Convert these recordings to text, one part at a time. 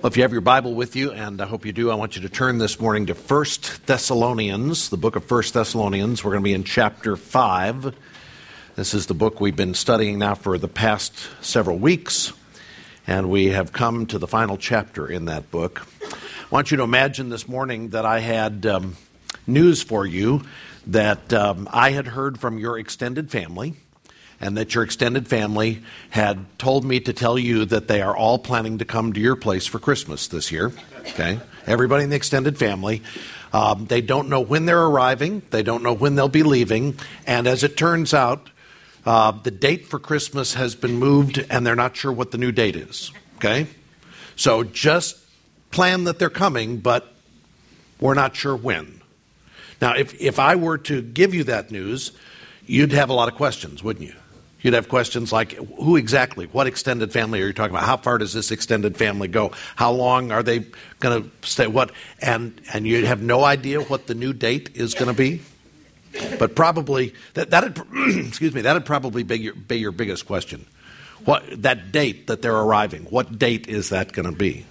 Well, if you have your Bible with you, and I hope you do, I want you to turn this morning to 1 Thessalonians, the book of 1 Thessalonians. We're going to be in chapter 5. This is the book we've been studying now for the past several weeks, and we have come to the final chapter in that book. I want you to imagine this morning that I had news for you that I had heard from your extended family, and that your extended family had told me to tell you that they are all planning to come to your place for Christmas this year. Okay, everybody in the extended family. They don't know when they're arriving. They don't know when they'll be leaving. And as it turns out, the date for Christmas has been moved, and they're not sure what the new date is. Okay, so just plan that they're coming, but we're not sure when. Now, if I were to give you that news, you'd have a lot of questions, wouldn't you? You'd have questions like, who exactly, what extended family are you talking about? How far does this extended family go? How long are they going to stay? What? And you'd have no idea what the new date is going to be. But probably, that'd probably be your biggest question. That date that they're arriving, what date is that going to be?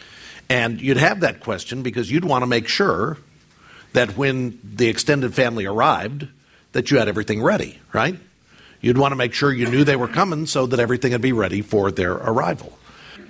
And you'd have that question because you'd want to make sure that when the extended family arrived, that you had everything ready, right? You'd want to make sure you knew they were coming so that everything would be ready for their arrival.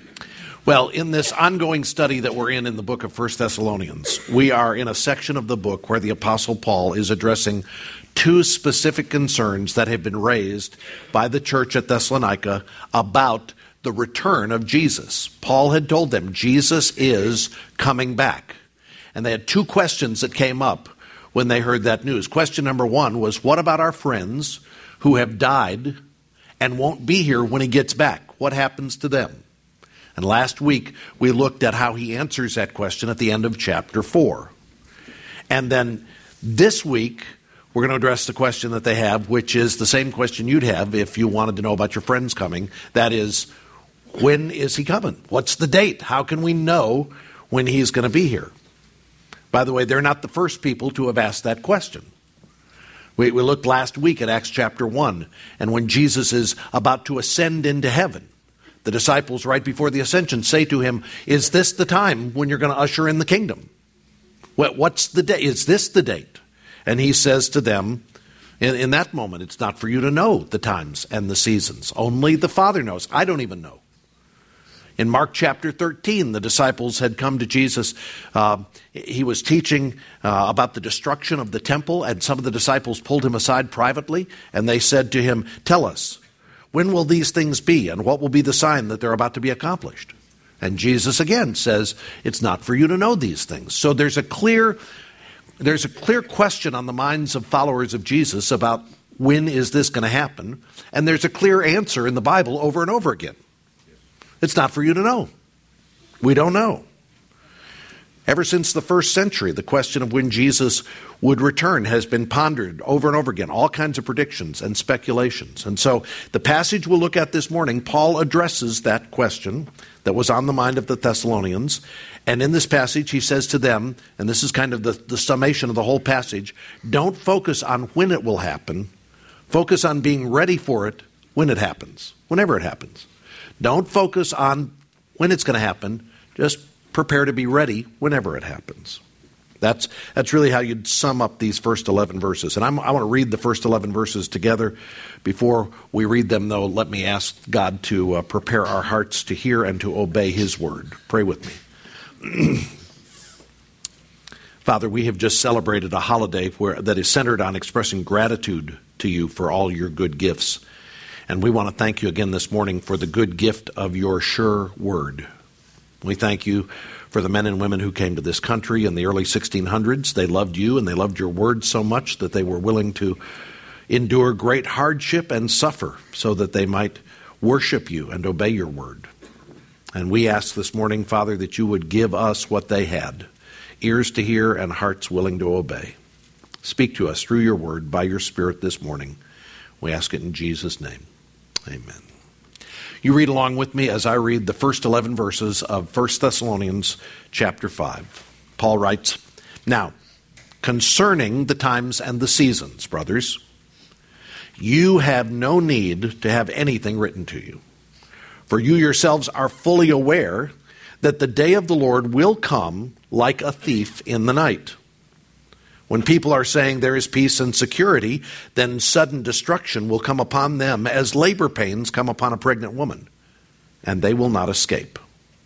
Well, in this ongoing study that we're in the book of 1 Thessalonians, we are in a section of the book where the Apostle Paul is addressing two specific concerns that have been raised by the church at Thessalonica about the return of Jesus. Paul had told them Jesus is coming back. And they had two questions that came up when they heard that news. Question number one was, what about our friends who have died and won't be here when he gets back? What happens to them? And last week, we looked at how he answers that question at the end of chapter 4. And then this week, we're going to address the question that they have, which is the same question you'd have if you wanted to know about your friends coming. That is, when is he coming? What's the date? How can we know when he's going to be here? By the way, they're not the first people to have asked that question. We looked last week at Acts chapter 1, and when Jesus is about to ascend into heaven, the disciples right before the ascension say to him, is this the time when you're going to usher in the kingdom? What's the date? Is this the date? And he says to them, in that moment, it's not for you to know the times and the seasons. Only the Father knows. I don't even know. In Mark chapter 13, the disciples had come to Jesus. He was teaching about the destruction of the temple, and some of the disciples pulled him aside privately, and they said to him, tell us, when will these things be, and what will be the sign that they're about to be accomplished? And Jesus again says, it's not for you to know these things. So there's a clear question on the minds of followers of Jesus about when is this going to happen, and there's a clear answer in the Bible over and over again. It's not for you to know. We don't know. Ever since the first century, the question of when Jesus would return has been pondered over and over again, all kinds of predictions and speculations. And so the passage we'll look at this morning, Paul addresses that question that was on the mind of the Thessalonians. And in this passage, he says to them, and this is kind of the summation of the whole passage, don't focus on when it will happen. Focus on being ready for it when it happens, whenever it happens. Don't focus on when it's going to happen. Just prepare to be ready whenever it happens. That's really how you'd sum up these first 11 verses. And I want to read the first 11 verses together. Before we read them, though, let me ask God to prepare our hearts to hear and to obey his word. Pray with me. Father, we have just celebrated a holiday that is centered on expressing gratitude to you for all your good gifts. And we want to thank you again this morning for the good gift of your sure word. We thank you for the men and women who came to this country in the early 1600s. They loved you and they loved your word so much that they were willing to endure great hardship and suffer so that they might worship you and obey your word. And we ask this morning, Father, that you would give us what they had, ears to hear and hearts willing to obey. Speak to us through your word by your Spirit this morning. We ask it in Jesus' name. Amen. You read along with me as I read the first 11 verses of 1 Thessalonians chapter 5. Paul writes, now, concerning the times and the seasons, brothers, you have no need to have anything written to you. For you yourselves are fully aware that the day of the Lord will come like a thief in the night. When people are saying there is peace and security, then sudden destruction will come upon them as labor pains come upon a pregnant woman, and they will not escape.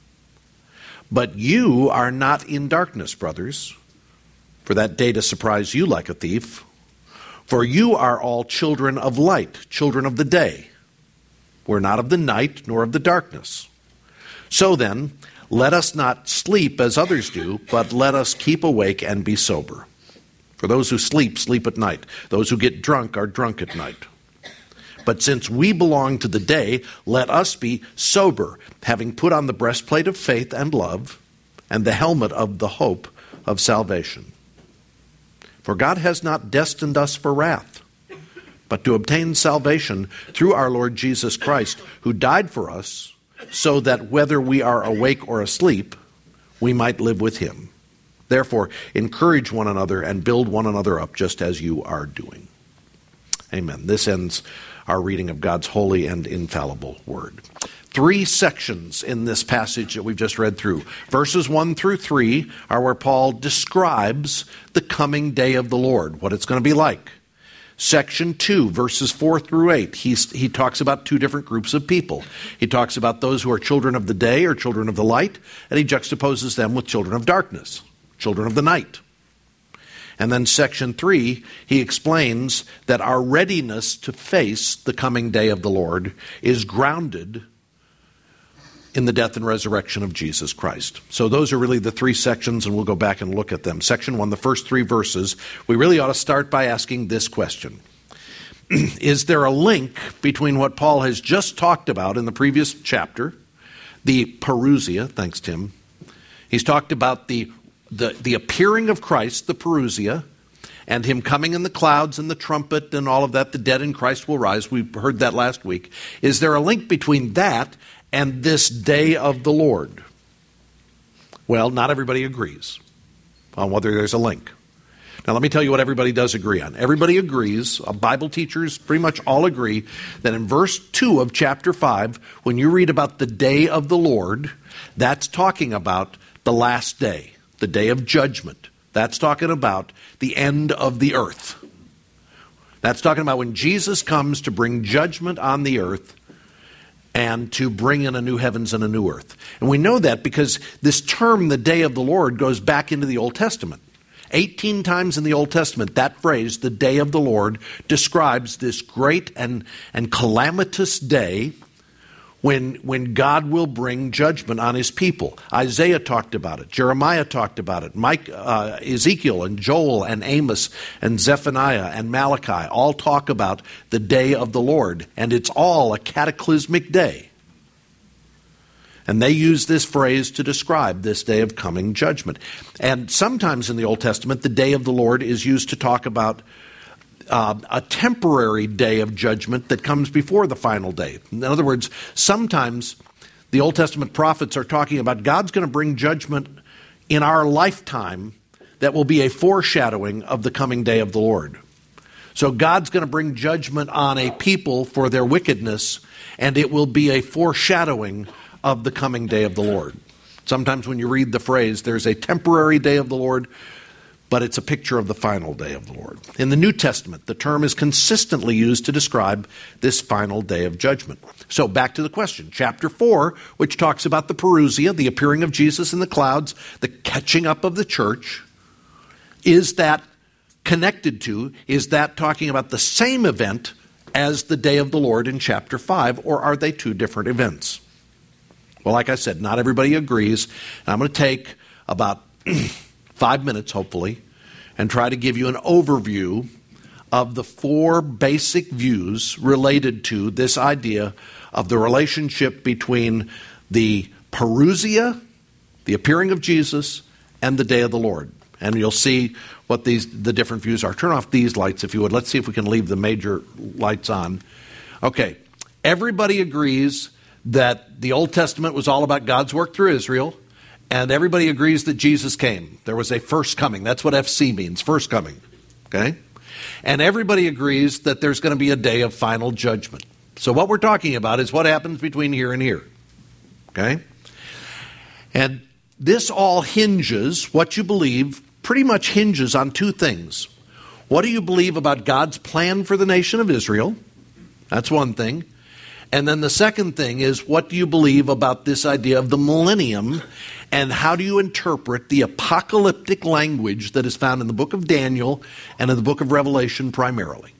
But you are not in darkness, brothers, for that day to surprise you like a thief. For you are all children of light, children of the day. We're not of the night nor of the darkness. So then, let us not sleep as others do, but let us keep awake and be sober. For those who sleep, sleep at night. Those who get drunk are drunk at night. But since we belong to the day, let us be sober, having put on the breastplate of faith and love, and the helmet of the hope of salvation. For God has not destined us for wrath, but to obtain salvation through our Lord Jesus Christ, who died for us, so that whether we are awake or asleep, we might live with him. Therefore, encourage one another and build one another up, just as you are doing. Amen. This ends our reading of God's holy and infallible word. 3 sections in this passage that we've just read through. Verses 1 through 3 are where Paul describes the coming day of the Lord, what it's going to be like. Section 2, verses 4 through 8, he talks about 2 different groups of people. He talks about those who are children of the day or children of the light, and he juxtaposes them with children of darkness, children of the night. And then section 3, he explains that our readiness to face the coming day of the Lord is grounded in the death and resurrection of Jesus Christ. So those are really the 3 sections, and we'll go back and look at them. Section 1, the first 3 verses, we really ought to start by asking this question. Is there a link between what Paul has just talked about in the previous chapter, the parousia, thanks Tim, he's talked about the appearing of Christ, the parousia, and him coming in the clouds and the trumpet and all of that, the dead in Christ will rise. We heard that last week. Is there a link between that and this day of the Lord? Well, not everybody agrees on whether there's a link. Now, let me tell you what everybody does agree on. Everybody agrees, Bible teachers pretty much all agree, that in verse 2 of chapter 5, when you read about the day of the Lord, that's talking about the last day, the day of judgment. That's talking about the end of the earth. That's talking about when Jesus comes to bring judgment on the earth and to bring in a new heavens and a new earth. And we know that because this term, the day of the Lord, goes back into the Old Testament. 18 times in the Old Testament, that phrase, the day of the Lord, describes this great and calamitous day when God will bring judgment on his people. Isaiah talked about it. Jeremiah talked about it. Ezekiel and Joel and Amos and Zephaniah and Malachi all talk about the day of the Lord. And it's all a cataclysmic day. And they use this phrase to describe this day of coming judgment. And sometimes in the Old Testament, the day of the Lord is used to talk about a temporary day of judgment that comes before the final day. In other words, sometimes the Old Testament prophets are talking about God's going to bring judgment in our lifetime that will be a foreshadowing of the coming day of the Lord. So God's going to bring judgment on a people for their wickedness, and it will be a foreshadowing of the coming day of the Lord. Sometimes when you read the phrase, there's a temporary day of the Lord, but it's a picture of the final day of the Lord. In the New Testament, the term is consistently used to describe this final day of judgment. So back to the question. Chapter 4, which talks about the parousia, the appearing of Jesus in the clouds, the catching up of the church, is that connected to, is that talking about the same event as the day of the Lord in chapter 5, or are they 2 different events? Well, like I said, not everybody agrees. And I'm going to take about 5 minutes, hopefully, and try to give you an overview of the 4 basic views related to this idea of the relationship between the parousia, the appearing of Jesus, and the day of the Lord. And you'll see what the different views are. Turn off these lights, if you would. Let's see if we can leave the major lights on. Okay, everybody agrees that the Old Testament was all about God's work through Israel, and everybody agrees that Jesus came. There was a first coming. That's what FC means, first coming. Okay? And everybody agrees that there's going to be a day of final judgment. So what we're talking about is what happens between here and here. Okay? And this all hinges, what you believe pretty much hinges on two things. What do you believe about God's plan for the nation of Israel? That's one thing. And then the second thing is, what do you believe about this idea of the millennium, and how do you interpret the apocalyptic language that is found in the book of Daniel and in the book of Revelation primarily?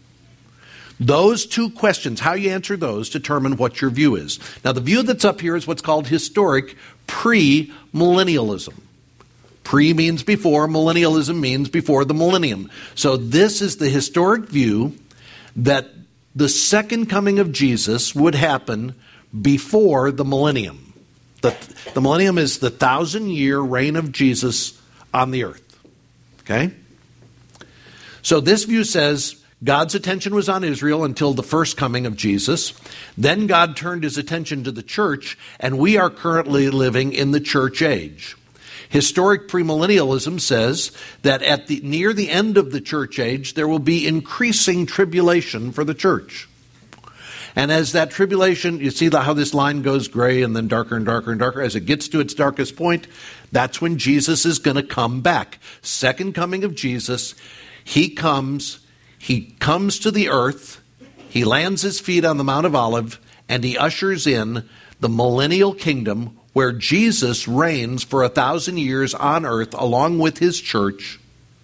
Those two questions, how you answer those, determine what your view is. Now, the view that's up here is what's called historic premillennialism. Pre means before, millennialism means before the millennium. So this is the historic view that the second coming of Jesus would happen before the millennium. The millennium is the 1,000-year reign of Jesus on the earth. Okay? So this view says God's attention was on Israel until the first coming of Jesus. Then God turned his attention to the church, and we are currently living in the church age. Historic premillennialism says that near the end of the church age, there will be increasing tribulation for the church. And as that tribulation, you see how this line goes gray and then darker and darker and darker. As it gets to its darkest point, that's when Jesus is going to come back. Second coming of Jesus, he comes to the earth, he lands his feet on the Mount of Olives, and he ushers in the millennial kingdom, where Jesus reigns for 1,000 years on earth along with his church.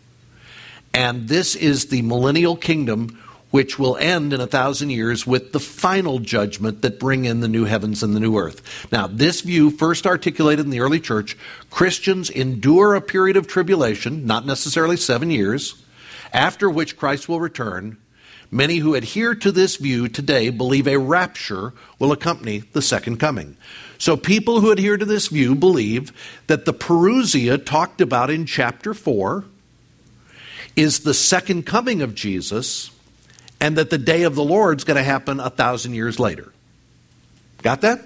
And this is the millennial kingdom, which will end in 1,000 years with the final judgment that bring in the new heavens and the new earth. Now, this view, first articulated in the early church, Christians endure a period of tribulation, not necessarily 7 years, after which Christ will return. Many who adhere to this view today believe a rapture will accompany the second coming. So people who adhere to this view believe that the parousia talked about in chapter 4 is the second coming of Jesus, and that the day of the Lord is going to happen 1,000 years later. Got that?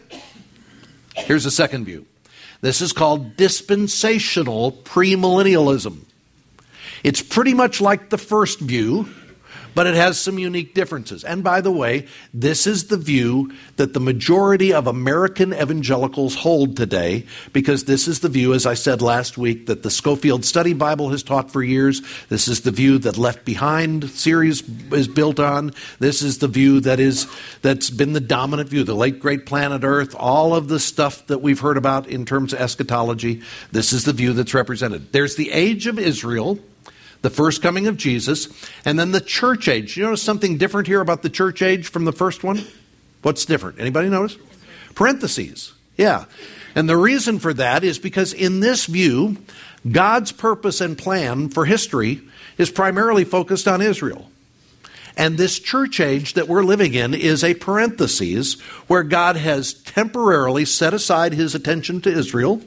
Here's the second view. This is called dispensational premillennialism. It's pretty much like the first view, but it has some unique differences. And by the way, this is the view that the majority of American evangelicals hold today, because this is the view, as I said last week, that the Scofield Study Bible has taught for years. This is the view that Left Behind series is built on. This is the view that's been the dominant view, the late great planet Earth, all of the stuff that we've heard about in terms of eschatology. This is the view that's represented. There's the age of Israel, the first coming of Jesus, and then the church age. You notice something different here about the church age from the first one? What's different? Anybody notice? Parentheses. Yeah. And the reason for that is because in this view, God's purpose and plan for history is primarily focused on Israel. And this church age that we're living in is a parenthesis where God has temporarily set aside his attention to Israel,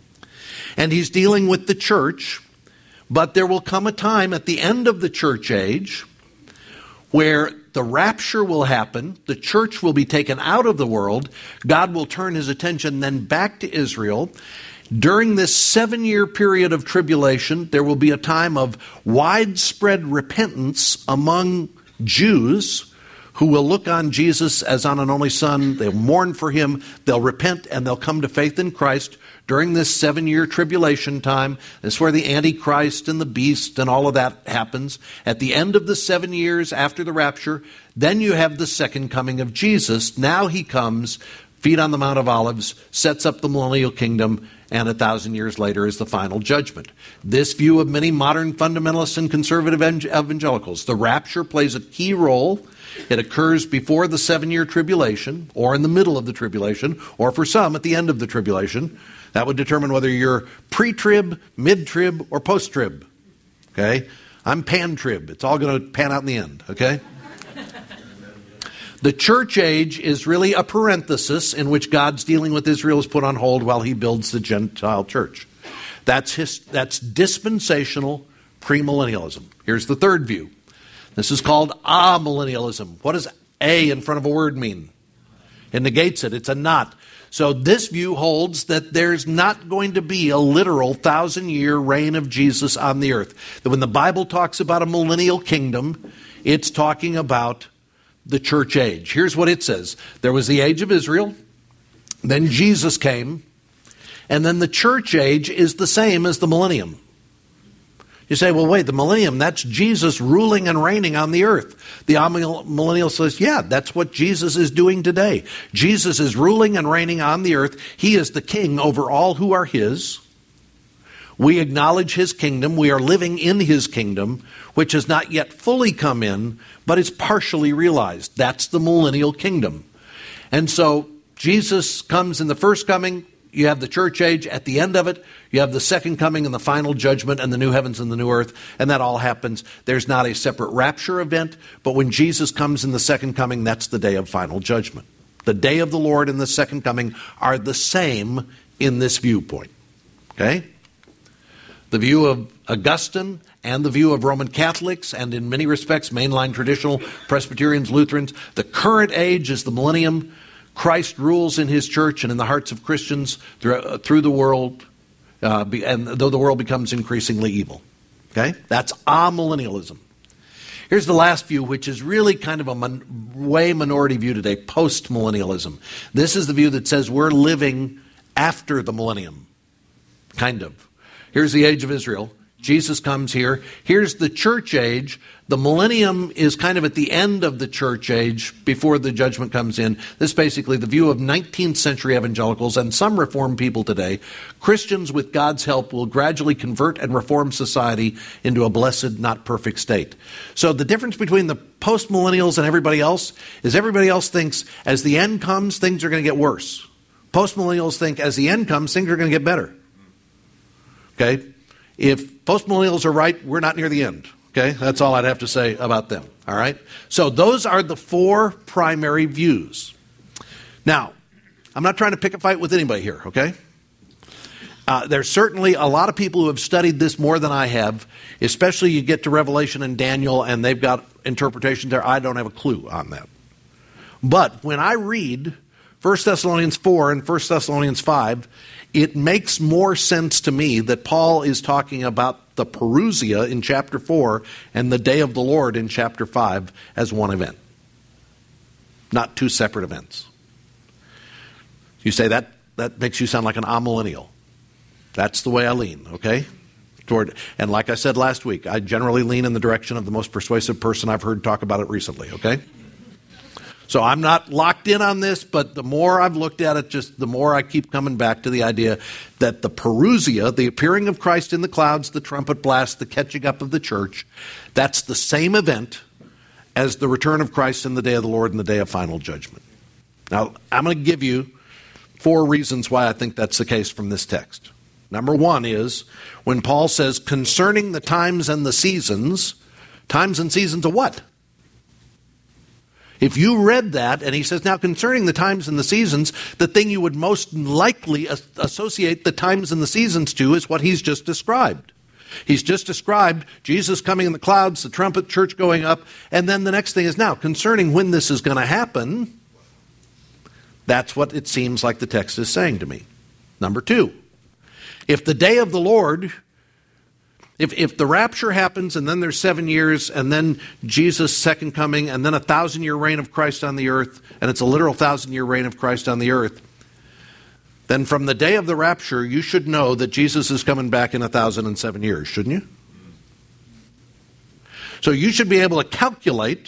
and he's dealing with the church. But there will come a time at the end of the church age where the rapture will happen, the church will be taken out of the world, God will turn his attention then back to Israel. During this 7-year period of tribulation, there will be a time of widespread repentance among Jews who will look on Jesus as on an only son. They'll mourn for him, they'll repent, and they'll come to faith in Christ. During this 7-year tribulation time, this is where the Antichrist and the beast and all of that happens. At the end of the 7 years after the rapture, then you have the second coming of Jesus. Now he comes, feet on the Mount of Olives, sets up the millennial kingdom, and 1,000 years later is the final judgment. This view of many modern fundamentalists and conservative evangelicals, the rapture plays a key role. It occurs before the 7-year tribulation, or in the middle of the tribulation, or for some at the end of the tribulation. That would determine whether you're pre-trib, mid-trib, or post-trib. Okay? I'm pan-trib. It's all going to pan out in the end. Okay? The church age is really a parenthesis in which God's dealing with Israel is put on hold while he builds the Gentile church. That's dispensational premillennialism. Here's the third view. This is called amillennialism. What does a in front of a word mean? It negates it. It's a not. So this view holds that there's not going to be a literal 1,000-year reign of Jesus on the earth. That when the Bible talks about a millennial kingdom, it's talking about the church age. Here's what it says. There was the age of Israel. Then Jesus came. And then the church age is the same as the millennium. You say, well, wait, the millennium, that's Jesus ruling and reigning on the earth. The amillennial says, yeah, that's what Jesus is doing today. Jesus is ruling and reigning on the earth. He is the king over all who are his. We acknowledge his kingdom. We are living in his kingdom, which has not yet fully come in, but is partially realized. That's the millennial kingdom. And so Jesus comes in the first coming. You have the church age at the end of it. You have the second coming and the final judgment and the new heavens and the new earth. And that all happens. There's not a separate rapture event. But when Jesus comes in the second coming, that's the day of final judgment. The day of the Lord and the second coming are the same in this viewpoint. Okay? The view of Augustine and the view of Roman Catholics, and in many respects, mainline traditional Presbyterians, Lutherans, the current age is the millennium. Christ rules in his church and in the hearts of Christians through the world, and though the world becomes increasingly evil. Okay? That's amillennialism. Here's the last view, which is really kind of a way minority view today, post-millennialism. This is the view that says we're living after the millennium, kind of. Here's the age of Israel. Jesus comes here. Here's the church age. The millennium is kind of at the end of the church age before the judgment comes in. This is basically the view of 19th century evangelicals and some Reformed people today. Christians, with God's help, will gradually convert and reform society into a blessed, not perfect state. So the difference between the post-millennials and everybody else is everybody else thinks as the end comes, things are going to get worse. Post-millennials think as the end comes, things are going to get better. Okay? If post-millennials are right, we're not near the end. Okay? That's all I'd have to say about them. All right? So those are the four primary views. Now, I'm not trying to pick a fight with anybody here, okay? There's certainly a lot of people who have studied this more than I have, especially you get to Revelation and Daniel, and they've got interpretations there. I don't have a clue on that. But when I read 1 Thessalonians 4 and 1 Thessalonians 5, it makes more sense to me that Paul is talking about the parousia in chapter 4 and the day of the Lord in chapter 5 as one event, not two separate events. You say that makes you sound like an amillennial. That's the way I lean, okay? And like I said last week, I generally lean in the direction of the most persuasive person I've heard talk about it recently, okay? So I'm not locked in on this, but the more I've looked at it, just the more I keep coming back to the idea that the parousia, the appearing of Christ in the clouds, the trumpet blast, the catching up of the church, that's the same event as the return of Christ in the day of the Lord and the day of final judgment. Now, I'm going to give you 4 reasons why I think that's the case from this text. Number 1 is when Paul says concerning the times and the seasons, times and seasons of what? If you read that, and he says, now concerning the times and the seasons, the thing you would most likely associate the times and the seasons to is what he's just described. He's just described Jesus coming in the clouds, the trumpet, church going up, and then the next thing is now, concerning when this is going to happen, that's what it seems like the text is saying to me. Number 2, if the day of the Lord, if the rapture happens and then there's 7 years and then Jesus' second coming and then a 1,000-year reign of Christ on the earth, and it's a literal 1,000-year reign of Christ on the earth, then from the day of the rapture, you should know that Jesus is coming back in 1,007 years, shouldn't you? So you should be able to calculate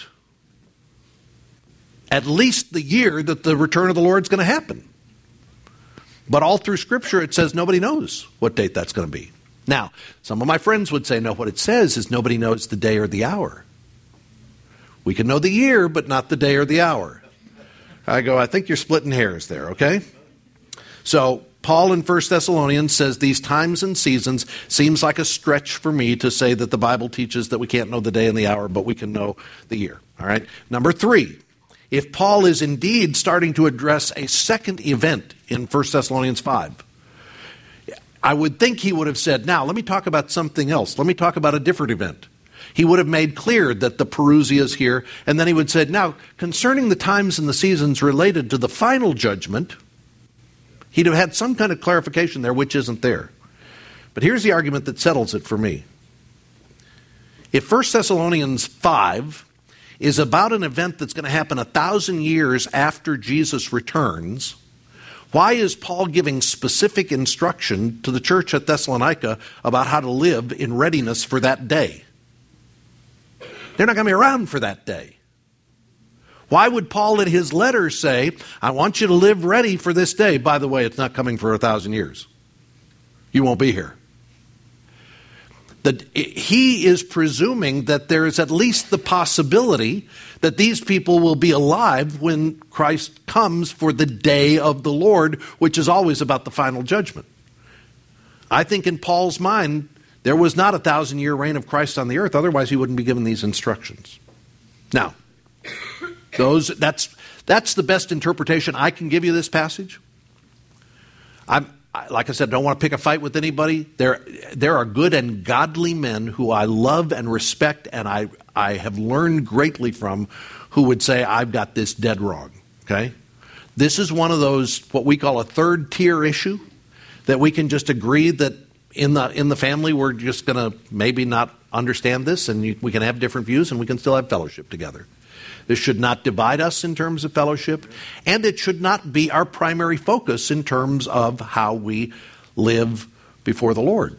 at least the year that the return of the Lord is going to happen. But all through Scripture, it says nobody knows what date that's going to be. Now, some of my friends would say, no, what it says is nobody knows the day or the hour. We can know the year, but not the day or the hour. I go, I think you're splitting hairs there, okay? So, Paul in 1 Thessalonians says these times and seasons seems like a stretch for me to say that the Bible teaches that we can't know the day and the hour, but we can know the year, all right? Number 3, if Paul is indeed starting to address a second event in 1 Thessalonians 5, I would think he would have said, now let me talk about something else. Let me talk about a different event. He would have made clear that the parousia is here, and then he would say, now concerning the times and the seasons related to the final judgment, he'd have had some kind of clarification there, which isn't there. But here's the argument that settles it for me. If 1 Thessalonians 5 is about an event that's going to happen 1,000 years after Jesus returns, Why is Paul giving specific instruction to the church at Thessalonica about how to live in readiness for that day? They're not going to be around for that day. Why would Paul in his letter say, I want you to live ready for this day? By the way, it's not coming for 1,000 years. You won't be here. He is presuming that there is at least the possibility that these people will be alive when Christ comes for the day of the Lord, which is always about the final judgment. I think in Paul's mind, there was not a 1,000-year reign of Christ on the earth. Otherwise, he wouldn't be given these instructions. Now, that's the best interpretation I can give you this passage. Like I said, don't want to pick a fight with anybody. There are good and godly men who I love and respect, and I have learned greatly from, who would say, I've got this dead wrong. Okay? This is one of those, what we call a third-tier issue, that we can just agree that in the family we're just going to maybe not understand this, and we can have different views, and we can still have fellowship together. This should not divide us in terms of fellowship, and it should not be our primary focus in terms of how we live before the Lord.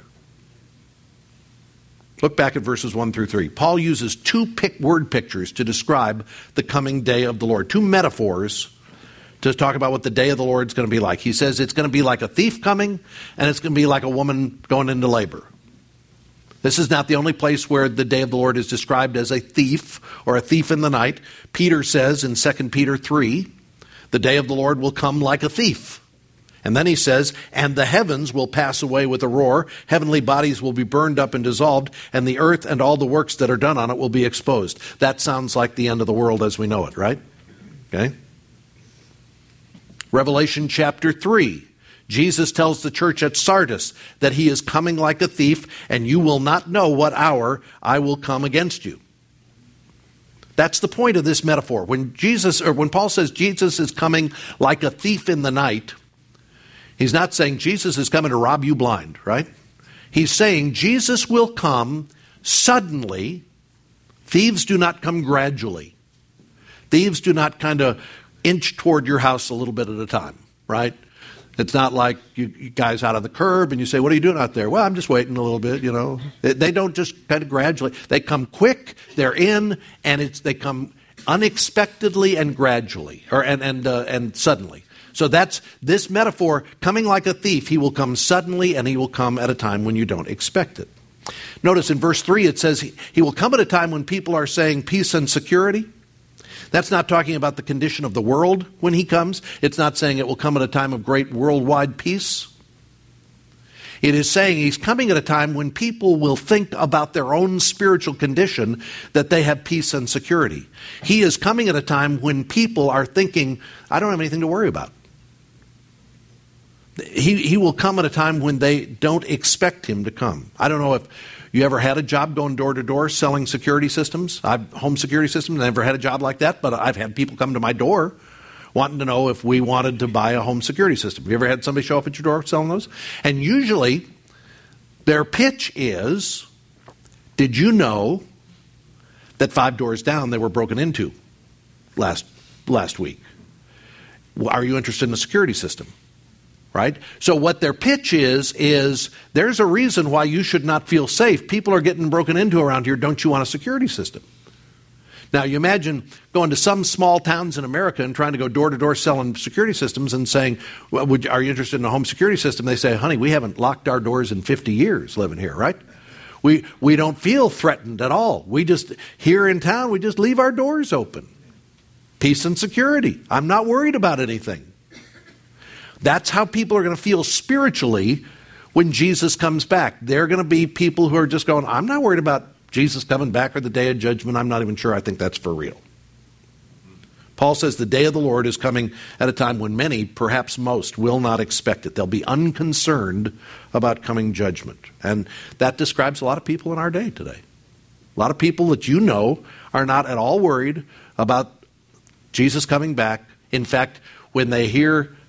Look back at verses 1 through 3. Paul uses two word pictures to describe the coming day of the Lord, two metaphors to talk about what the day of the Lord is going to be like. He says it's going to be like a thief coming, and it's going to be like a woman going into labor. This is not the only place where the day of the Lord is described as a thief or a thief in the night. Peter says in 2 Peter 3, the day of the Lord will come like a thief. And then he says, and the heavens will pass away with a roar, heavenly bodies will be burned up and dissolved, and the earth and all the works that are done on it will be exposed. That sounds like the end of the world as we know it, right? Okay. Revelation chapter 3. Jesus tells the church at Sardis that he is coming like a thief, and you will not know what hour I will come against you. That's the point of this metaphor. When Paul says Jesus is coming like a thief in the night, he's not saying Jesus is coming to rob you blind, right? He's saying Jesus will come suddenly. Thieves do not come gradually. Thieves do not kind of inch toward your house a little bit at a time, right? It's not like you guys out on the curb and you say, what are you doing out there? Well, I'm just waiting a little bit, you know. They don't just kind of gradually. They come quick, they're in, and they come unexpectedly and gradually, and suddenly. So that's this metaphor, coming like a thief. He will come suddenly, and he will come at a time when you don't expect it. Notice in verse 3 it says, he will come at a time when people are saying peace and security. That's not talking about the condition of the world when he comes. It's not saying it will come at a time of great worldwide peace. It is saying he's coming at a time when people will think about their own spiritual condition, that they have peace and security. He is coming at a time when people are thinking, I don't have anything to worry about. He will come at a time when they don't expect him to come. I don't know if you ever had a job going door to door selling security systems? Home security systems. I never had a job like that, but I've had people come to my door wanting to know if we wanted to buy a home security system. Have you ever had somebody show up at your door selling those? And usually their pitch is, did you know that 5 doors down they were broken into last week? Are you interested in a security system? Right? So what their pitch is there's a reason why you should not feel safe. People are getting broken into around here. Don't you want a security system? Now, you imagine going to some small towns in America and trying to go door to door selling security systems and saying, well, are you interested in a home security system? They say, honey, we haven't locked our doors in 50 years living here, right? We don't feel threatened at all. We just, here in town, we just leave our doors open. Peace and security. I'm not worried about anything. That's how people are going to feel spiritually when Jesus comes back. They're going to be people who are just going, I'm not worried about Jesus coming back or the day of judgment. I'm not even sure I think that's for real. Paul says the day of the Lord is coming at a time when many, perhaps most, will not expect it. They'll be unconcerned about coming judgment. And that describes a lot of people in our day today. A lot of people that you know are not at all worried about Jesus coming back. In fact, when they hear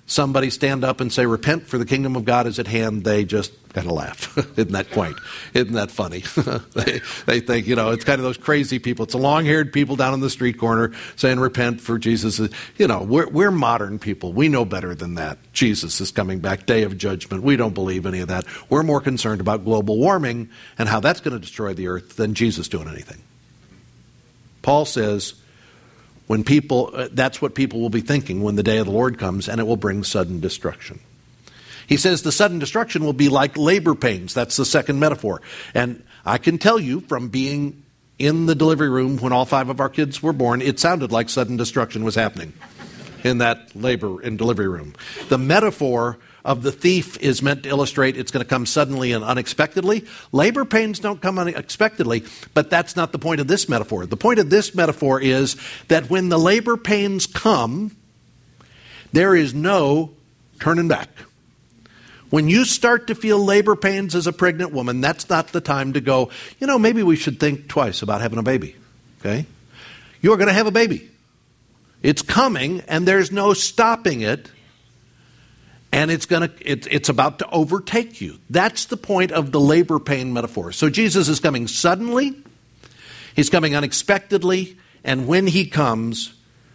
somebody stand up and say, repent for the kingdom of God is at hand, they just kind of laugh. Isn't that quaint? Isn't that funny? They think, it's kind of those crazy people. It's the long-haired people down on the street corner saying, repent for Jesus. We're modern people. We know better than that. Jesus is coming back, day of judgment. We don't believe any of that. We're more concerned about global warming and how that's going to destroy the earth than Jesus doing anything. Paul says, that's what people will be thinking when the day of the Lord comes, and it will bring sudden destruction. He says the sudden destruction will be like labor pains. That's the second metaphor. And I can tell you from being in the delivery room when all 5 of our kids were born, it sounded like sudden destruction was happening in that labor and delivery room. The metaphor of the thief is meant to illustrate it's going to come suddenly and unexpectedly. Labor pains don't come unexpectedly, but that's not the point of this metaphor. The point of this metaphor is that when the labor pains come, there is no turning back. When you start to feel labor pains as a pregnant woman, that's not the time to go, maybe we should think twice about having a baby. Okay? You're going to have a baby. It's coming, and there's no stopping it. And it's about to overtake you. That's the point of the labor pain metaphor. So Jesus is coming suddenly, he's coming unexpectedly, and when he comes,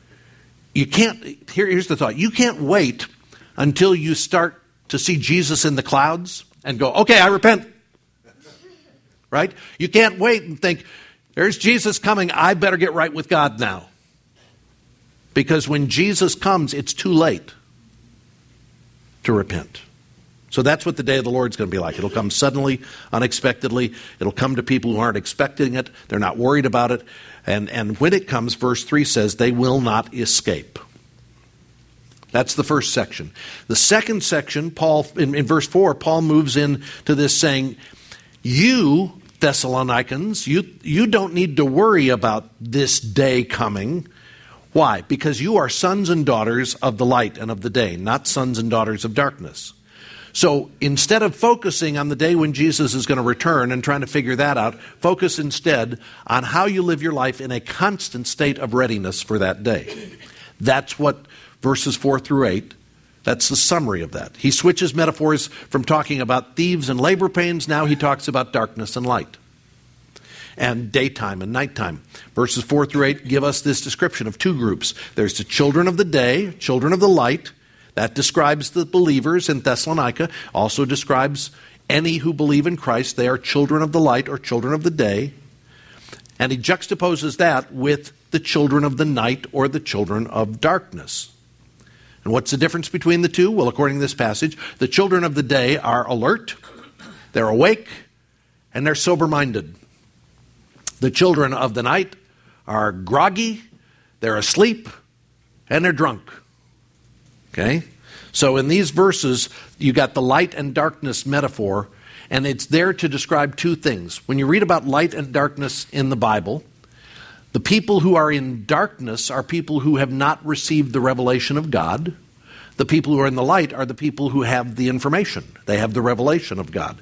here's the thought, you can't wait until you start to see Jesus in the clouds and go, okay, I repent. Right? You can't wait and think, there's Jesus coming, I better get right with God now. Because when Jesus comes, it's too late to repent. So that's what the day of the Lord is going to be like. It'll come suddenly, unexpectedly. It'll come to people who aren't expecting it. They're not worried about it. And when it comes, verse 3 says, they will not escape. That's the first section. The second section, Paul, in verse 4, Paul moves into this saying, you, Thessalonians, you don't need to worry about this day coming. Why? Because you are sons and daughters of the light and of the day, not sons and daughters of darkness. So instead of focusing on the day when Jesus is going to return and trying to figure that out, focus instead on how you live your life in a constant state of readiness for that day. That's what verses 4 through 8, that's the summary of that. He switches metaphors from talking about thieves and labor pains. Now he talks about darkness and light, and daytime and nighttime. Verses 4 through 8 give us this description of 2 groups. There's the children of the day, children of the light. That describes the believers in Thessalonica. Also describes any who believe in Christ. They are children of the light or children of the day. And he juxtaposes that with the children of the night or the children of darkness. And what's the difference between the two? Well, according to this passage, the children of the day are alert, they're awake, and they're sober-minded. The children of the night are groggy, they're asleep, and they're drunk. Okay? So in these verses, you got the light and darkness metaphor, and it's there to describe 2 things. When you read about light and darkness in the Bible, the people who are in darkness are people who have not received the revelation of God. The people who are in the light are the people who have the information. They have the revelation of God.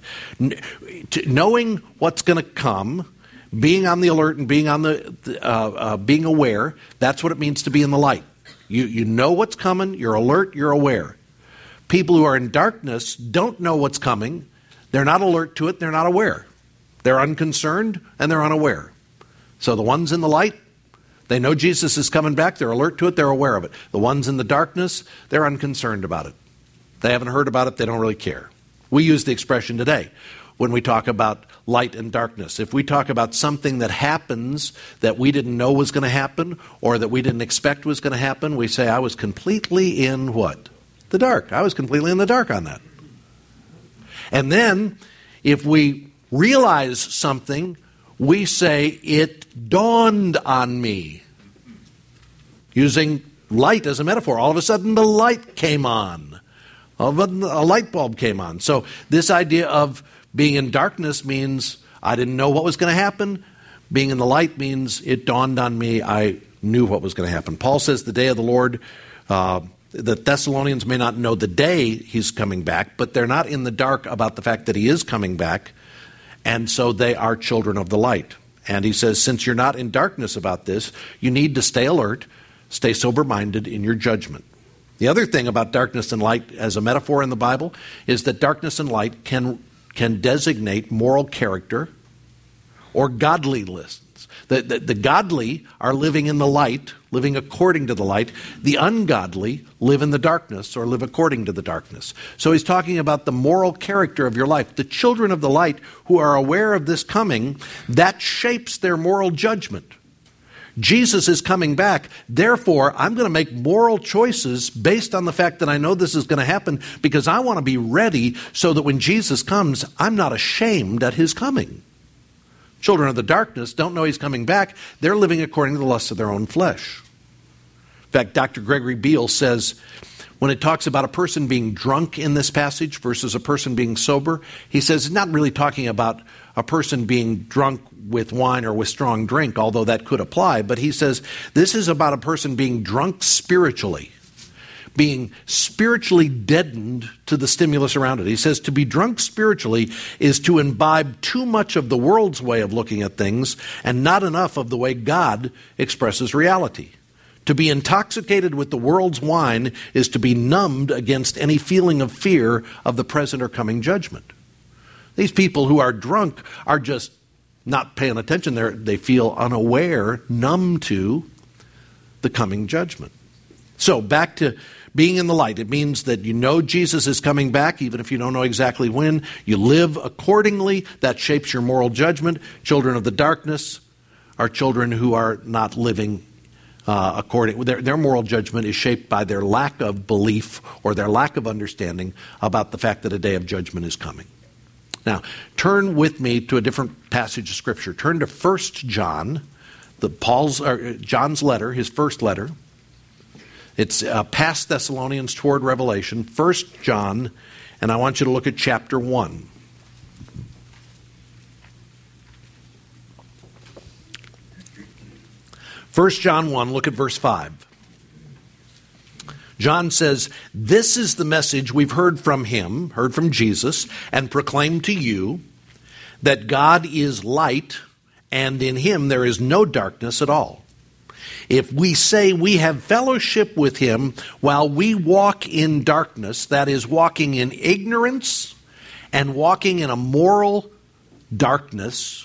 Knowing what's going to come, being on the alert and being on being aware, that's what it means to be in the light. You know what's coming, you're alert, you're aware. People who are in darkness don't know what's coming. They're not alert to it, they're not aware. They're unconcerned and they're unaware. So the ones in the light, they know Jesus is coming back, they're alert to it, they're aware of it. The ones in the darkness, they're unconcerned about it. They haven't heard about it, they don't really care. We use the expression today when we talk about light and darkness. If we talk about something that happens that we didn't know was going to happen or that we didn't expect was going to happen, we say, I was completely in what? The dark. I was completely in the dark on that. And then, if we realize something, we say, it dawned on me. Using light as a metaphor. All of a sudden, the light came on. All of a sudden, a light bulb came on. So this idea of being in darkness means I didn't know what was going to happen. Being in the light means it dawned on me. I knew what was going to happen. Paul says the day of the Lord, the Thessalonians may not know the day he's coming back, but they're not in the dark about the fact that he is coming back. And so they are children of the light. And he says, since you're not in darkness about this, you need to stay alert, stay sober-minded in your judgment. The other thing about darkness and light as a metaphor in the Bible is that darkness and light can designate moral character or godliness. The godly are living in the light, living according to the light. The ungodly live in the darkness or live according to the darkness. So he's talking about the moral character of your life. The children of the light who are aware of this coming, that shapes their moral judgment. Jesus is coming back. Therefore, I'm going to make moral choices based on the fact that I know this is going to happen because I want to be ready so that when Jesus comes, I'm not ashamed at his coming. Children of the darkness don't know he's coming back. They're living according to the lusts of their own flesh. In fact, Dr. Gregory Beale says, when it talks about a person being drunk in this passage versus a person being sober, he says it's not really talking about a person being drunk with wine or with strong drink, although that could apply. But he says this is about a person being drunk spiritually, being spiritually deadened to the stimulus around it. He says to be drunk spiritually is to imbibe too much of the world's way of looking at things and not enough of the way God expresses reality. To be intoxicated with the world's wine is to be numbed against any feeling of fear of the present or coming judgment. These people who are drunk are just not paying attention. They feel unaware, numb to the coming judgment. So back to being in the light. It means that you know Jesus is coming back, even if you don't know exactly when. You live accordingly. That shapes your moral judgment. Children of the darkness are children who are not living according. Their moral judgment is shaped by their lack of belief or their lack of understanding about the fact that a day of judgment is coming. Now, turn with me to a different passage of Scripture. Turn to 1 John, John's letter, his first letter. It's past Thessalonians toward Revelation, 1 John, and I want you to look at chapter 1. First John 1, look at verse 5. John says, "This is the message we've heard from him, heard from Jesus, and proclaimed to you, that God is light, and in him there is no darkness at all. If we say we have fellowship with him while we walk in darkness," that is, walking in ignorance and walking in a moral darkness,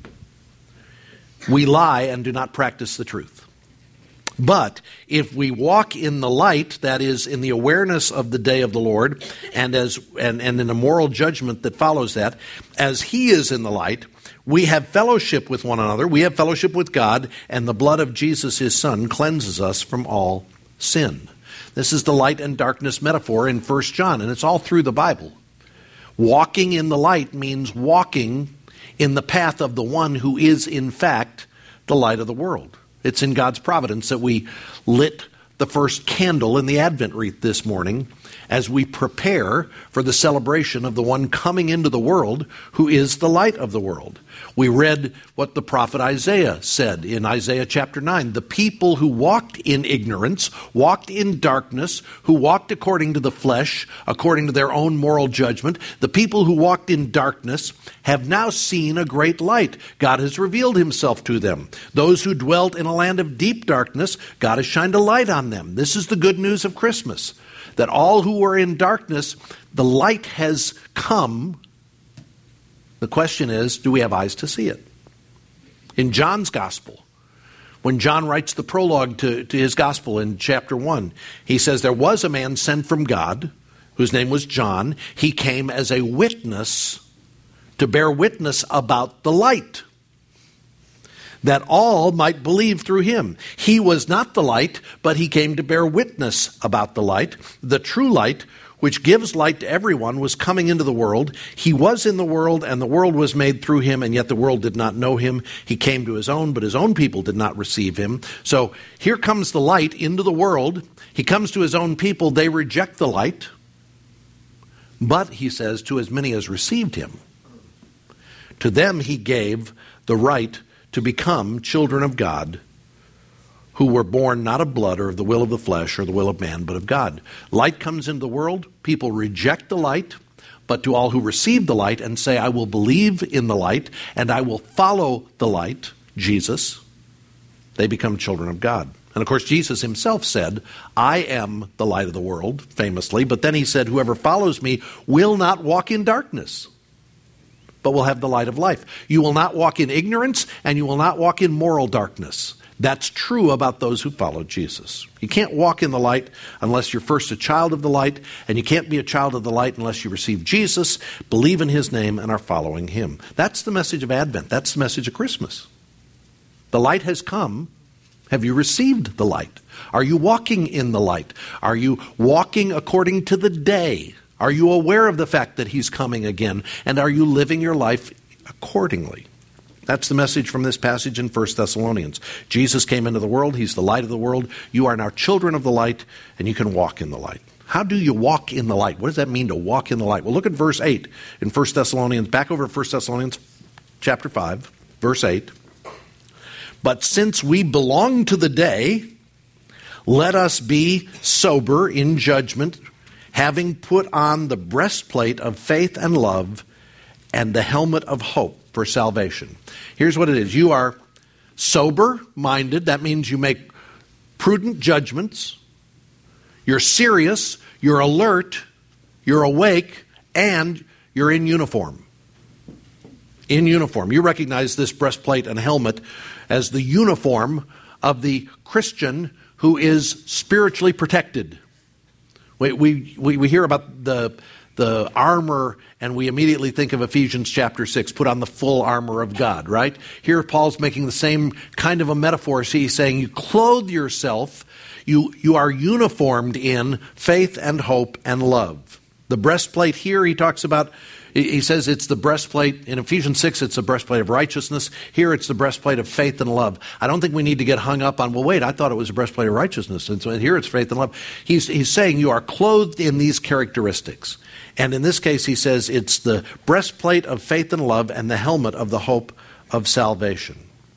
"we lie and do not practice the truth. But if we walk in the light," that is, in the awareness of the day of the Lord, and in a moral judgment that follows that, "as he is in the light, we have fellowship with one another, we have fellowship with God, and the blood of Jesus his Son cleanses us from all sin." This is the light and darkness metaphor in 1 John, and it's all through the Bible. Walking in the light means walking in the path of the one who is, in fact, the light of the world. It's in God's providence that we lit the first candle in the Advent wreath this morning as we prepare for the celebration of the one coming into the world who is the light of the world. We read what the prophet Isaiah said in Isaiah chapter 9. The people who walked in ignorance, walked in darkness, who walked according to the flesh, according to their own moral judgment, the people who walked in darkness have now seen a great light. God has revealed himself to them. Those who dwelt in a land of deep darkness, God has shined a light on them. This is the good news of Christmas, that all who were in darkness, the light has come. The question is, do we have eyes to see it? In John's gospel, when John writes the prologue to his gospel in chapter 1, he says there was a man sent from God whose name was John. He came as a witness to bear witness about the light, that all might believe through him. He was not the light, but he came to bear witness about the light. The true light, which gives light to everyone, was coming into the world. He was in the world, and the world was made through him, and yet the world did not know him. He came to his own, but his own people did not receive him. So here comes the light into the world. He comes to his own people. They reject the light. But, he says, to as many as received him, to them he gave the right to become children of God, who were born not of blood or of the will of the flesh or the will of man, but of God. Light comes into the world. People reject the light. But to all who receive the light and say, I will believe in the light and I will follow the light, Jesus, they become children of God. And of course, Jesus himself said, I am the light of the world, famously. But then he said, whoever follows me will not walk in darkness, but will have the light of life. You will not walk in ignorance, and you will not walk in moral darkness. That's true about those who follow Jesus. You can't walk in the light unless you're first a child of the light, and you can't be a child of the light unless you receive Jesus, believe in his name, and are following him. That's the message of Advent. That's the message of Christmas. The light has come. Have you received the light? Are you walking in the light? Are you walking according to the day? Are you aware of the fact that he's coming again? And are you living your life accordingly? That's the message from this passage in 1 Thessalonians. Jesus came into the world. He's the light of the world. You are now children of the light, and you can walk in the light. How do you walk in the light? What does that mean to walk in the light? Well, look at verse 8 in 1 Thessalonians. Back over to 1 Thessalonians chapter 5, verse 8. But since we belong to the day, let us be sober in judgment, having put on the breastplate of faith and love and the helmet of hope for salvation. Here's what it is. You are sober-minded. That means you make prudent judgments. You're serious. You're alert. You're awake. And you're in uniform. In uniform. You recognize this breastplate and helmet as the uniform of the Christian who is spiritually protected. We hear about the armor, and we immediately think of Ephesians chapter 6, put on the full armor of God, right? Here Paul's making the same kind of a metaphor. He's saying you clothe yourself, you are uniformed in faith and hope and love. The breastplate here he talks about, he says it's the breastplate. In Ephesians 6, it's the breastplate of righteousness. Here it's the breastplate of faith and love. I don't think we need to get hung up on, well, wait, I thought it was a breastplate of righteousness. And so here it's faith and love. He's saying you are clothed in these characteristics. And in this case, he says it's the breastplate of faith and love and the helmet of the hope of salvation.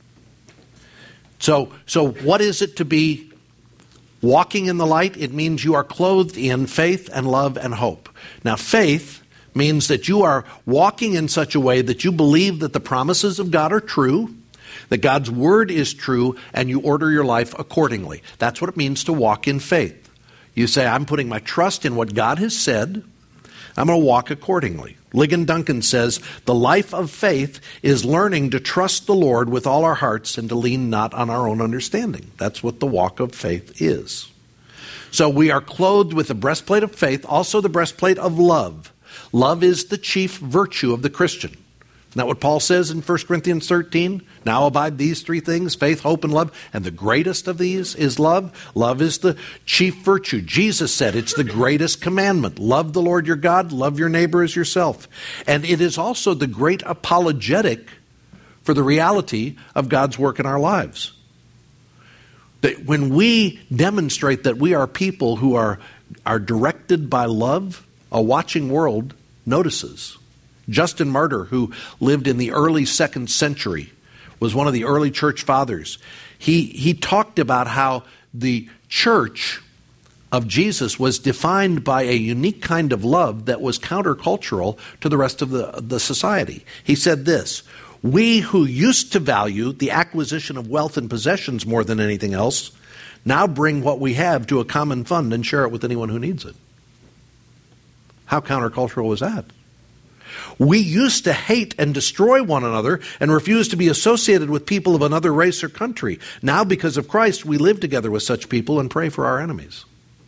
So what is it to be walking in the light? It means you are clothed in faith and love and hope. Now, faith means that you are walking in such a way that you believe that the promises of God are true, that God's word is true, and you order your life accordingly. That's what it means to walk in faith. You say, I'm putting my trust in what God has said. I'm going to walk accordingly. Ligon Duncan says, the life of faith is learning to trust the Lord with all our hearts and to lean not on our own understanding. That's what the walk of faith is. So we are clothed with the breastplate of faith, also the breastplate of love. Love is the chief virtue of the Christian. Isn't that what Paul says in 1 Corinthians 13? Now abide these three things, faith, hope, and love. And the greatest of these is love. Love is the chief virtue. Jesus said it's the greatest commandment. Love the Lord your God, love your neighbor as yourself. And it is also the great apologetic for the reality of God's work in our lives. That when we demonstrate that we are people who are directed by love, a watching world notices. Justin Martyr, who lived in the early 2nd century, was one of the early church fathers. He talked about how the church of Jesus was defined by a unique kind of love that was countercultural to the rest of the society. He said this, we who used to value the acquisition of wealth and possessions more than anything else, now bring what we have to a common fund and share it with anyone who needs it. How countercultural was that? We used to hate and destroy one another and refuse to be associated with people of another race or country. Now, because of Christ, we live together with such people and pray for our enemies.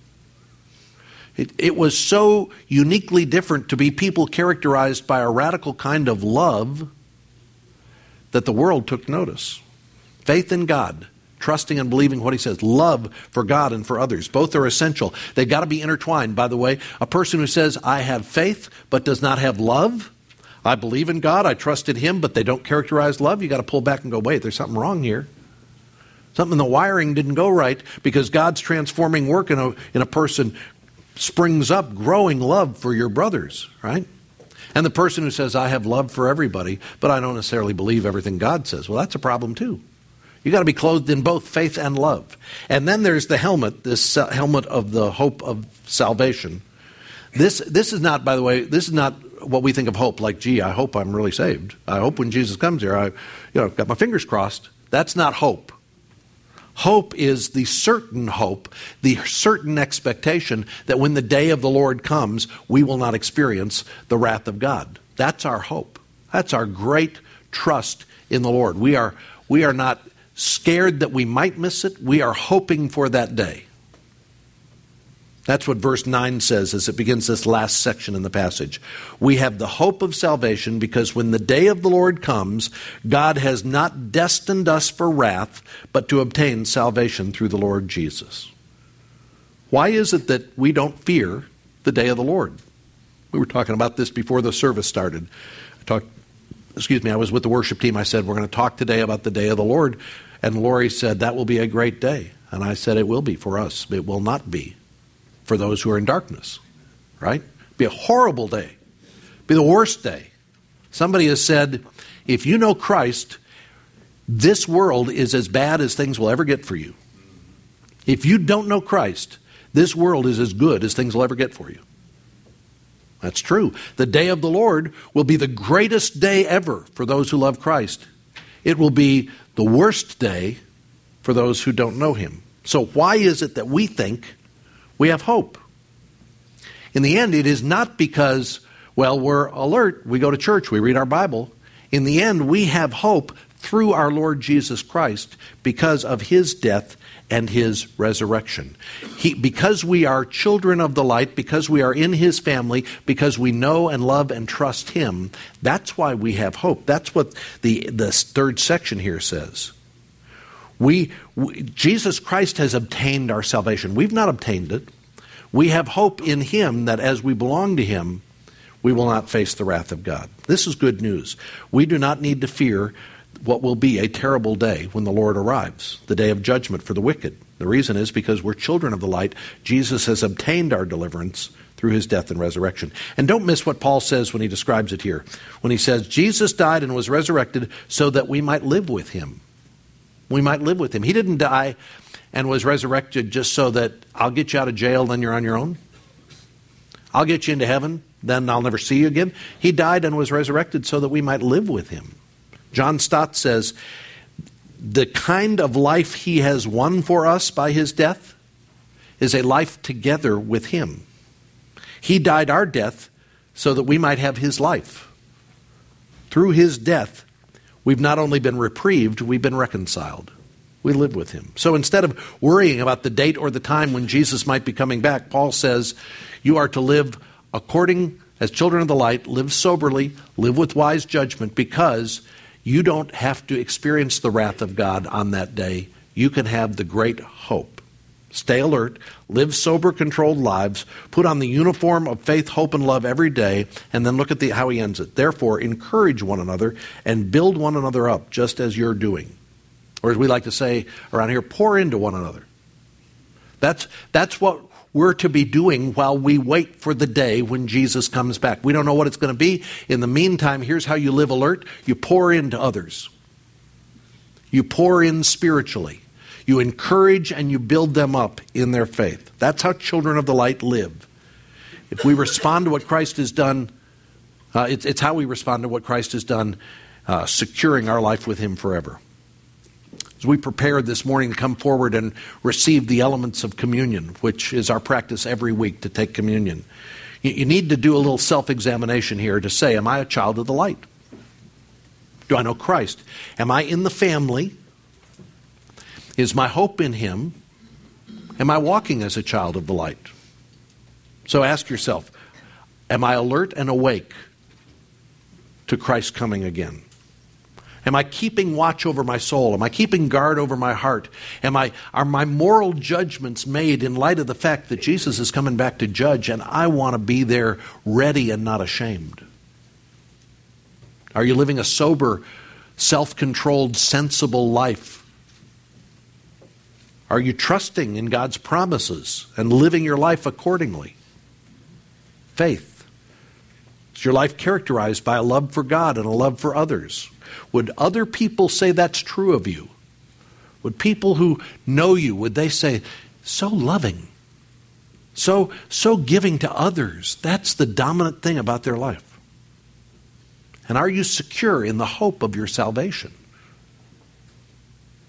It was so uniquely different to be people characterized by a radical kind of love that the world took notice. Faith in God, trusting and believing what he says. Love for God and for others. Both are essential. They've got to be intertwined. By the way, a person who says, I have faith but does not have love, I believe in God, I trust in him, but they don't characterize love, you got to pull back and go, wait, there's something wrong here. Something in the wiring didn't go right, because God's transforming work in a person springs up growing love for your brothers, right? And the person who says, I have love for everybody, but I don't necessarily believe everything God says, well, that's a problem too. You got to be clothed in both faith and love. And then there's the helmet, this helmet of the hope of salvation. This is not, by the way, this is not what we think of hope, like, gee, I hope I'm really saved. I hope when Jesus comes here, I've got my fingers crossed. That's not hope. Hope is the certain hope, the certain expectation that when the day of the Lord comes, we will not experience the wrath of God. That's our hope. That's our great trust in the Lord. We are not scared that we might miss it. We are hoping for that day. That's what verse 9 says as it begins this last section in the passage. We have the hope of salvation because when the day of the Lord comes, God has not destined us for wrath, but to obtain salvation through the Lord Jesus. Why is it that we don't fear the day of the Lord? We were talking about this before the service started. I was with the worship team. I said, we're going to talk today about the day of the Lord. And Lori said, that will be a great day. And I said, it will be for us. It will not be for those who are in darkness, right? Be a horrible day. Be the worst day. Somebody has said, if you know Christ, this world is as bad as things will ever get for you. If you don't know Christ, this world is as good as things will ever get for you. That's true. The day of the Lord will be the greatest day ever for those who love Christ. It will be the worst day for those who don't know Him. So why is it that we think we have hope? In the end, it is not because, we're alert, we go to church, we read our Bible. In the end, we have hope through our Lord Jesus Christ because of His death and His resurrection. Because we are children of the light, because we are in His family, because we know and love and trust Him, that's why we have hope. That's what the third section here says. Jesus Christ has obtained our salvation. We've not obtained it. We have hope in Him that as we belong to Him, we will not face the wrath of God. This is good news. We do not need to fear what will be a terrible day when the Lord arrives, the day of judgment for the wicked. The reason is because we're children of the light. Jesus has obtained our deliverance through His death and resurrection. And don't miss what Paul says when he describes it here. When he says, Jesus died and was resurrected so that we might live with Him. We might live with Him. He didn't die and was resurrected just so that I'll get you out of jail, then you're on your own. I'll get you into heaven, then I'll never see you again. He died and was resurrected so that we might live with Him. John Stott says, the kind of life He has won for us by His death is a life together with Him. He died our death so that we might have His life. Through His death, we've not only been reprieved, we've been reconciled. We live with Him. So instead of worrying about the date or the time when Jesus might be coming back, Paul says you are to live according, as children of the light, live soberly, live with wise judgment, because you don't have to experience the wrath of God on that day. You can have the great hope. Stay alert, live sober, controlled lives, put on the uniform of faith, hope, and love every day, and then look at how he ends it. Therefore, encourage one another and build one another up, just as you're doing. Or as we like to say around here, pour into one another. That's what we're to be doing while we wait for the day when Jesus comes back. We don't know what it's going to be. In the meantime, here's how you live alert. You pour into others. You pour in spiritually. You encourage and you build them up in their faith. That's how children of the light live. If we respond to what Christ has done, it's how we respond to what Christ has done, securing our life with Him forever. As we prepared this morning to come forward and receive the elements of communion, which is our practice every week to take communion, you need to do a little self-examination here to say, am I a child of the light? Do I know Christ? Am I in the family? Is my hope in Him? Am I walking as a child of the light? So ask yourself, am I alert and awake to Christ coming again? Am I keeping watch over my soul? Am I keeping guard over my heart? Are my moral judgments made in light of the fact that Jesus is coming back to judge and I want to be there ready and not ashamed? Are you living a sober, self-controlled, sensible life? Are you trusting in God's promises and living your life accordingly? Faith. Is your life characterized by a love for God and a love for others? Would other people say that's true of you? Would people who know you, would they say, so loving, so giving to others? That's the dominant thing about their life. And are you secure in the hope of your salvation?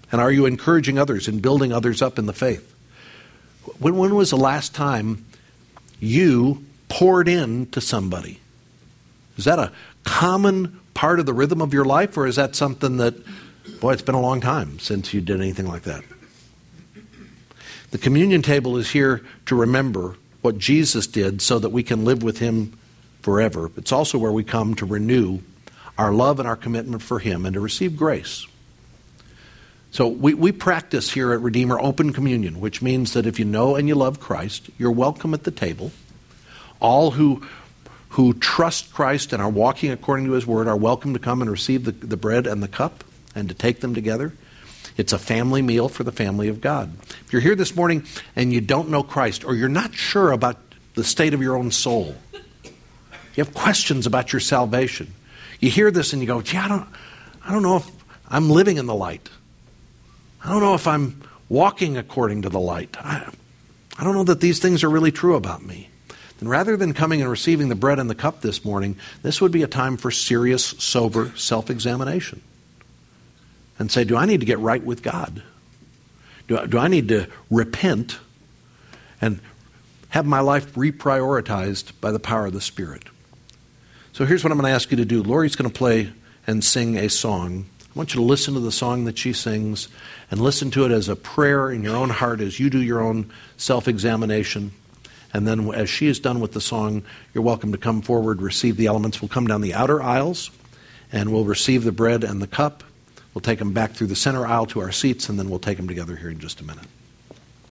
And are you encouraging others and building others up in the faith? When was the last time you poured into somebody? Is that a common part of the rhythm of your life, or is that something that, boy, it's been a long time since you did anything like that? The communion table is here to remember what Jesus did so that we can live with him forever. It's also where we come to renew our love and our commitment for him and to receive grace. So we practice here at Redeemer open communion, which means that if you know and you love Christ, you're welcome at the table. All who trust Christ and are walking according to his word are welcome to come and receive the bread and the cup and to take them together. It's a family meal for the family of God. If you're here this morning and you don't know Christ, or you're not sure about the state of your own soul, you have questions about your salvation, you hear this and you go, gee, I don't know if I'm living in the light. I don't know if I'm walking according to the light. I don't know that these things are really true about me. Then rather than coming and receiving the bread and the cup this morning, this would be a time for serious, sober self-examination. And say, do I need to get right with God? Do I need to repent and have my life reprioritized by the power of the Spirit? So here's what I'm going to ask you to do. Lori's going to play and sing a song. I want you to listen to the song that she sings and listen to it as a prayer in your own heart as you do your own self-examination. And then as she is done with the song, you're welcome to come forward, receive the elements. We'll come down the outer aisles and we'll receive the bread and the cup. We'll take them back through the center aisle to our seats, and then we'll take them together here in just a minute.